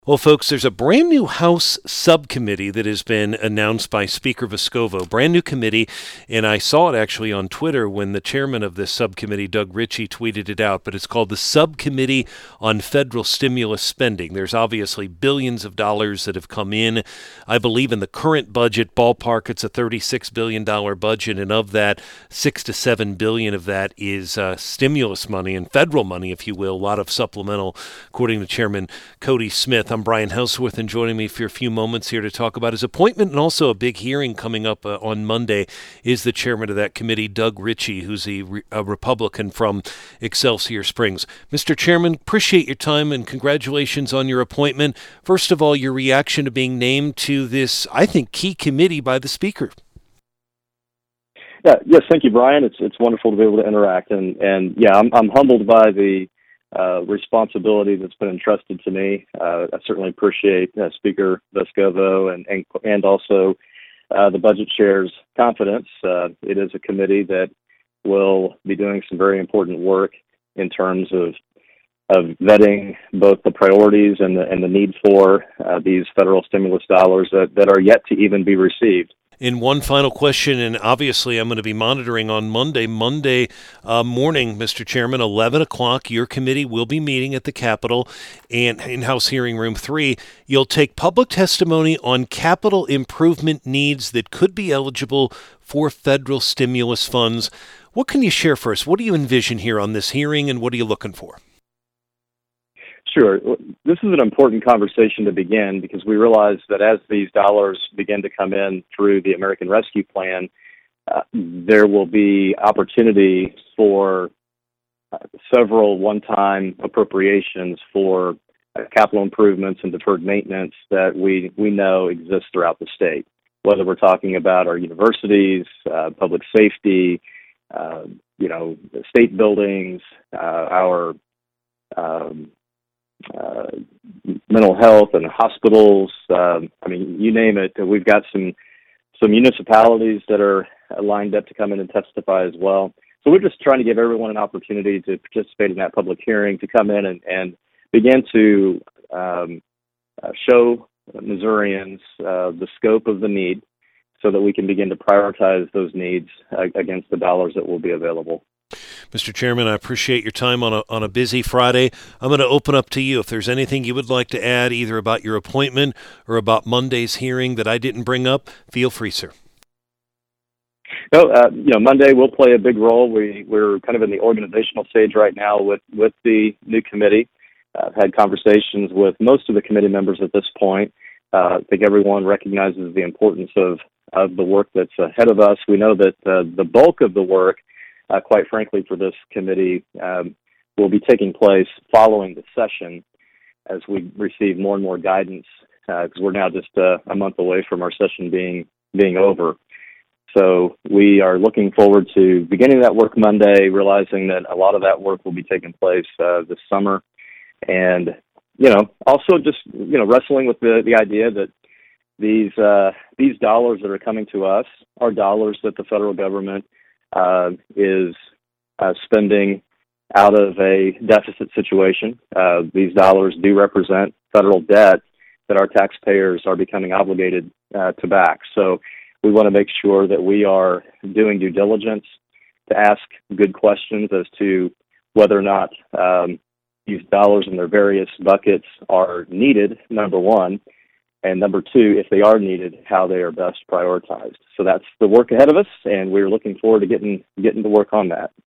Well, folks, there's a brand new House subcommittee that has been announced by Speaker Vescovo. Brand new committee, and I saw it actually on Twitter when the chairman of this subcommittee, Doug Ritchie, tweeted it out, but it's called the Subcommittee on Federal Stimulus Spending. There's obviously billions of dollars that have come in. I believe in the current budget ballpark, it's a $36 billion budget, and of that, $6 to $7 billion of that is stimulus money and federal money, if you will, a lot of supplemental, according to Chairman Cody Smith. I'm Brian Houseworth, and joining me for a few moments here to talk about his appointment and also a big hearing coming up on Monday is the chairman of that committee, Doug Ritchie, who's a Republican from Excelsior Springs. Mr. Chairman, appreciate your time and congratulations on your appointment. First of all, your reaction to being named to this, I think, key committee by the Speaker. Yes, thank you, Brian. It's wonderful to be able to interact, and yeah, I'm humbled by the responsibility that's been entrusted to me. I certainly appreciate Speaker Vescovo and also the Budget Chair's confidence. It is a committee that will be doing some very important work in terms of vetting both the priorities and the need for these federal stimulus dollars that are yet to even be received. In one final question, and obviously I'm going to be monitoring on Monday morning, Mr. Chairman, 11 o'clock, your committee will be meeting at the Capitol and in House Hearing Room 3. You'll take public testimony on capital improvement needs that could be eligible for federal stimulus funds. What can you share for us? What do you envision here on this hearing, and what are you looking for? Sure. This is an important conversation to begin because we realize that as these dollars begin to come in through the American Rescue Plan, there will be opportunity for several one-time appropriations for capital improvements and deferred maintenance that we know exist throughout the state, whether we're talking about our universities, public safety, state buildings, our mental health and hospitals. You name it. We've got some municipalities that are lined up to come in and testify as well. So we're just trying to give everyone an opportunity to participate in that public hearing, to come in and begin to show Missourians the scope of the need so that we can begin to prioritize those needs against the dollars that will be available. Mr. Chairman, I appreciate your time on a busy Friday. I'm going to open up to you. If there's anything you would like to add, either about your appointment or about Monday's hearing that I didn't bring up, feel free, sir. No, Monday will play a big role. We're kind of in the organizational stage right now with the new committee. I've had conversations with most of the committee members at this point. I think everyone recognizes the importance of the work that's ahead of us. We know that the bulk of the work, quite frankly, for this committee will be taking place following the session as we receive more and more guidance, because we're now just a month away from our session being over. So we are looking forward to beginning that work Monday, realizing that a lot of that work will be taking place this summer. And, also just, wrestling with the idea that these dollars that are coming to us are dollars that the federal government is spending out of a deficit situation. These dollars do represent federal debt that our taxpayers are becoming obligated to back. So we want to make sure that we are doing due diligence to ask good questions as to whether or not these dollars in their various buckets are needed, number one, and number two, if they are needed, how they are best prioritized. So that's the work ahead of us, and we're looking forward to getting to work on that.